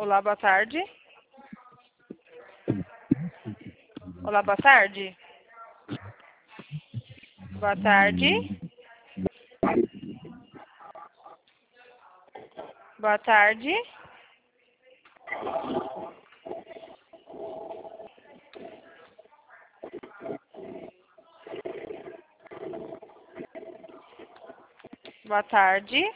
Olá, boa tarde. Olá, boa tarde. Boa tarde. Boa tarde. Boa tarde.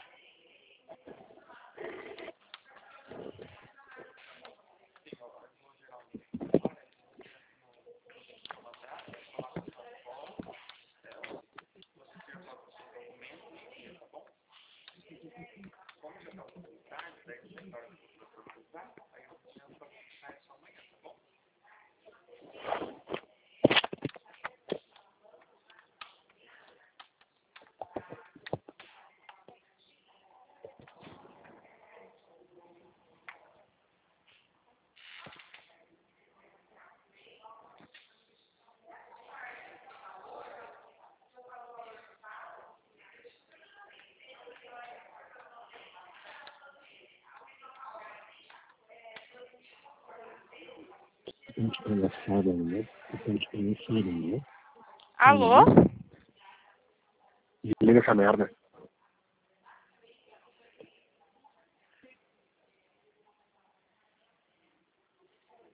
Alô? Desliga essa merda.